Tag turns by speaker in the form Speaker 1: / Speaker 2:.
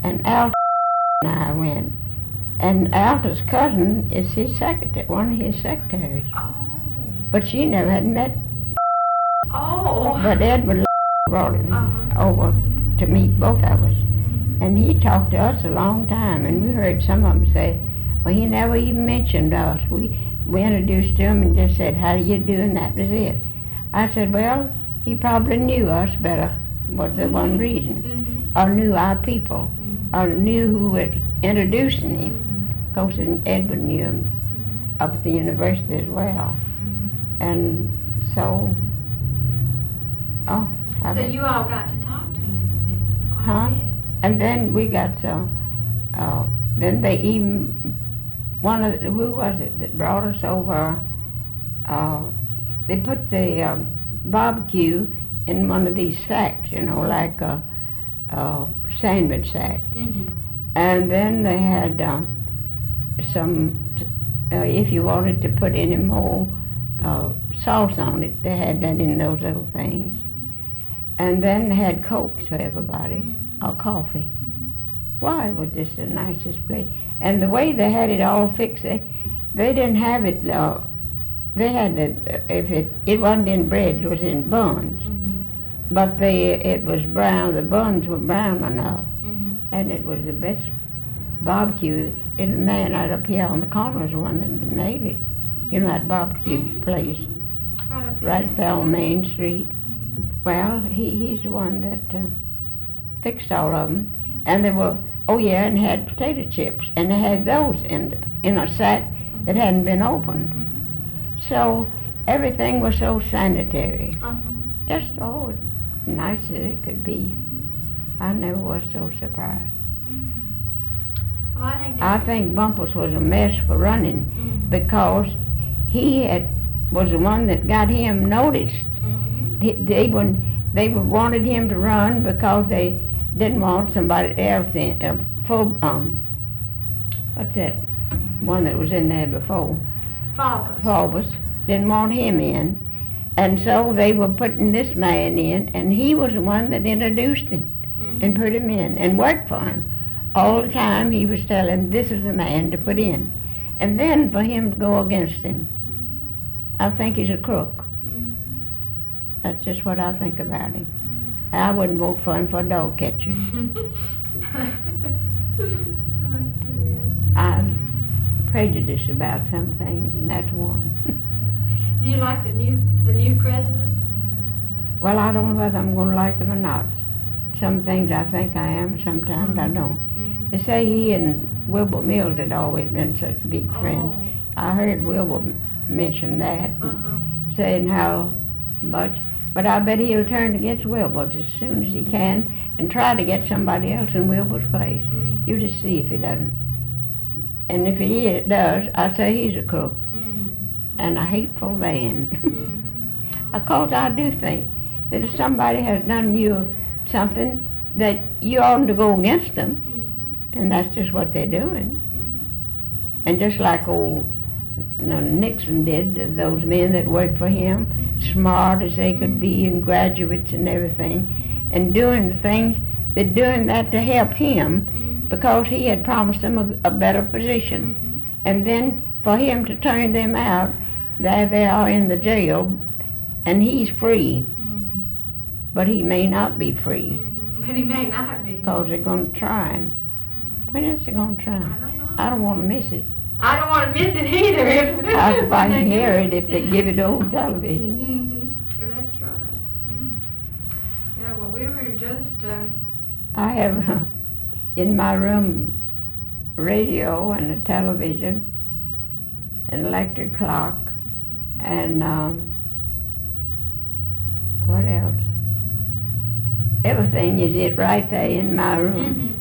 Speaker 1: and Alta and I went. And Alta's cousin is his secretary, one of his secretaries.
Speaker 2: Oh.
Speaker 1: But she never had met.
Speaker 2: Oh.
Speaker 1: But Edward brought him
Speaker 2: Uh-huh.
Speaker 1: over to meet both of us. And he talked to us a long time, and we heard some of them say, well, he never even mentioned us. We introduced him and just said, how do you do, and that was it. I said, well, he probably knew us better, was the one reason, or knew our people, or knew who was introducing him, because Edward knew him up at the university as well. And so,
Speaker 2: So you all got to talk to him quite
Speaker 1: Huh?
Speaker 2: a bit.
Speaker 1: And then we got then they even, who was it that brought us over, they put the barbecue in one of these sacks, like a sandwich sack. And then they had some, if you wanted to put any more sauce on it, they had that in those little things. And then they had Cokes for everybody, or coffee. Why, it was just the nicest place. And the way they had it all fixed, they didn't have it, they had it wasn't in bread, it was in buns. But it was brown, the buns were brown enough. And it was the best barbecue. And the man out up here on the corner was the one that made it. That barbecue place, right there on Main Street. Well, he's the one that fixed all of them. And they were, and had potato chips. And they had those in a sack that hadn't been opened. So everything was so sanitary. Just, nice as it could be. I never was so surprised.
Speaker 2: Well,
Speaker 1: I think Bumpus was a mess for running because he was the one that got him noticed. They wanted him to run because they didn't want somebody else in. What's that one that was in there before? Faubus. Didn't want him in. And so they were putting this man in, and he was the one that introduced him and put him in and worked for him. All the time he was telling, this is the man to put in. And then for him to go against him, I think he's a crook. That's just what I think about him. I wouldn't vote for him for a dog catcher. I'm prejudiced about some things, and that's one.
Speaker 2: Do you like the new president?
Speaker 1: Well, I don't know whether I'm going to like him or not. Some things I think I am, sometimes I don't. They say he and Wilbur Mills had always been such big friends. I heard Wilbur mention that, saying how much. But I bet he'll turn against Wilbur as soon as he can and try to get somebody else in Wilbur's place. You just see if he doesn't. And if he does, I say he's a crook and a hateful man. Of course, I do think that if somebody has done you something, that you ought to go against them, and that's just what they're doing. And just like old Nixon did, those men that worked for him, smart as they could be, and graduates and everything, and doing the things, they're doing that to help him because he had promised them a better position. And then for him to turn them out, there they are in the jail, and he's free. But he may not be free.
Speaker 2: But he may not be.
Speaker 1: Because they're going to try him. When is they going to try him?
Speaker 2: I don't know.
Speaker 1: I don't want to miss it.
Speaker 2: I don't want to miss it either.
Speaker 1: If I can hear it, if they give it on television.
Speaker 2: That's right. Yeah, well, we were just...
Speaker 1: I have in my room radio and a television, an electric clock, and what else? Everything is it right there in my room.